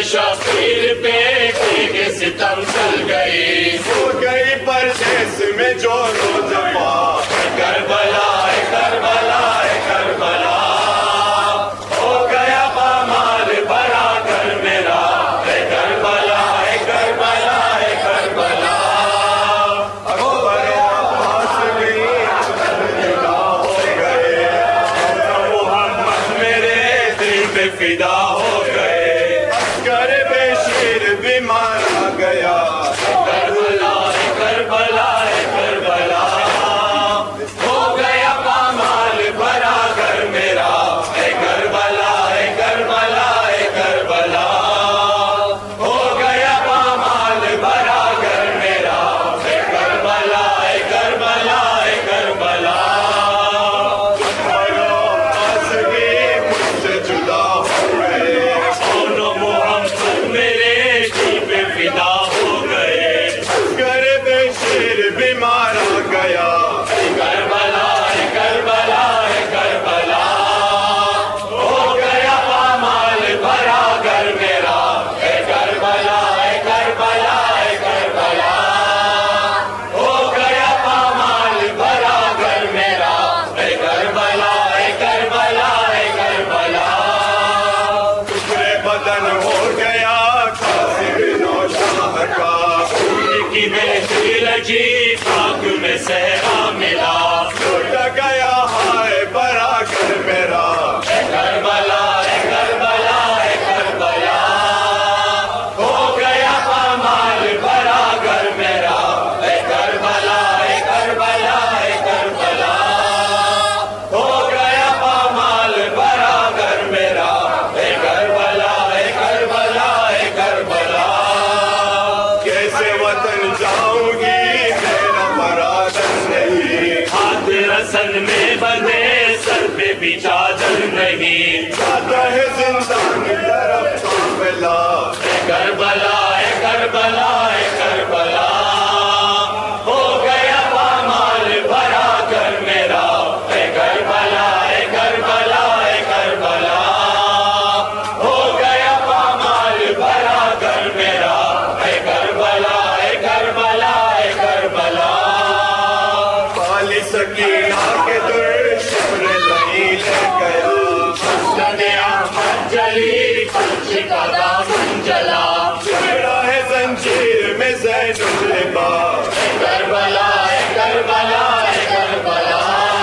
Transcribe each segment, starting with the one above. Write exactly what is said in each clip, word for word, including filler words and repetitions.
شبیر پہ کے ستم چل گئی، ہو گئی پردیس میں جو روزپا، کربلا کربلا کربلا ہو گیا پامال بھرا کر میرا، کربلا کربلا کربلا ہو گیا پاس گئی ہو گئے، محمد میرے دل پہ فدا ہو گئے، کر بے شیر بھی مارا گیا، کربلا کربلا کربلا ہو گیا پامال بھرا کر میرا، کربلا کربلا کربلا ہو گیا پامال بھرا کر میرا، کربلا کربلا کربلا پاس گئی مجھ سے جدا ہو گئے، دونوں محمد میرے دل پہ فدا ہو گئے، گر بے شیر بھی مارا گیا، کربلا کربلا کربلا ہو گیا پامال بھرا کر میرا، کربلا کربلا کربلا ہو گیا پامال بھرا کر میرا، کربلا کربلا کربلا ٹکڑے بدن ہو گیا قاسم نوشاہ کا، ان کی بیٹی لجی خاک میں صحرا ملا، ٹوٹ گیا ہائے بھرا کر میرا، کربلا کربلا کربلا ہو گیا پامال بھرا کر میرا، کربلا کربلا کربلا ہو گیا پامال بھرا کر میرا، کربلا کربلا کربلا کیسے وطن جاؤں گی میرا مرادن نہیں، ہاتھ رسن میں بندھے سر پہ بھی چادر نہیں، جاتا ہے زندان طرف قافلہ، کربلا کربلا کربلا ہو گیا پامال بھرا کر میرا، کربلا کربلا کربلا ہو گیا پامال بھرا کر میرا، کربلا کربلا کربلا پالی سکینہ کے در شمر نہیں لے گیا، مسجد احمد جلی کچھ کا دامن جلا، چھڑا ہے زنجیر میں زین اللباس، کربلا کربلا کربلا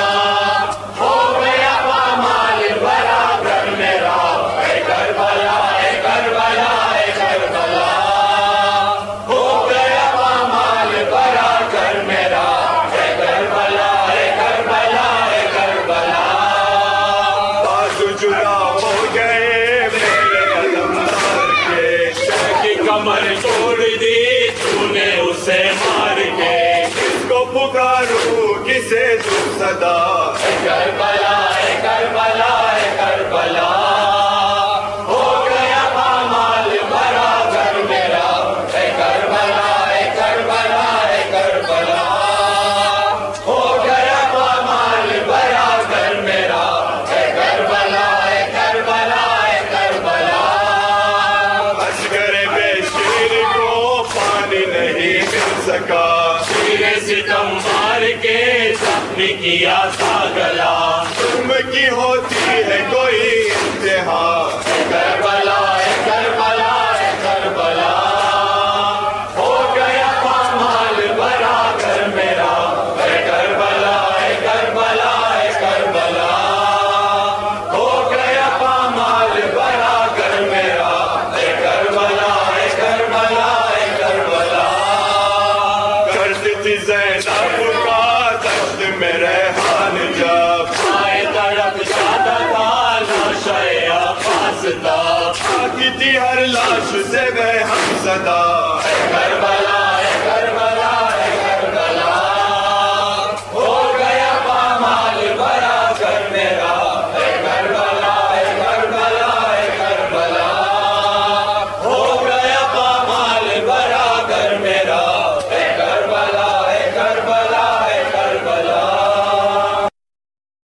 ہو گیا پامال بھرا کر میرا، کربلا کربلا کربلا ہو گیا پامال بھرا کر میرا، کربلا کربلا کربلا بازو جدا ہو گئے میرے علمدار کے، شہ کی کمر توڑ دی تو نے اسے مار کے، کس کو پکاروں کسے دوں صدا، کربلا کربلا کربلا ہو گیا پامال بھرا کر میرا، کربلا کربلا کربلا ہو گیا پامال بھرا کر میرا، کربلا کربلا کربلا اصغر بے شیر کو پانی نہیں مل سکا، شیر ستم مار کے زخمی کیا تھا گلا، تم کی ہوتی ہے کوئی انتہا، کربلا کربلا کربلا ہو گیا پامال بھرا کر میرا، کربلا کربلا کربلا ہو گیا پامال بھرا کر میرا، کربلا کربلا کربلا کرتی تھی زینب کا دست میں ریحان، جب آئے تڑپ جاتا تھا لاشِ عباس تھا، آتی تھی ہر لاش سے بے ہم صدا، کربلا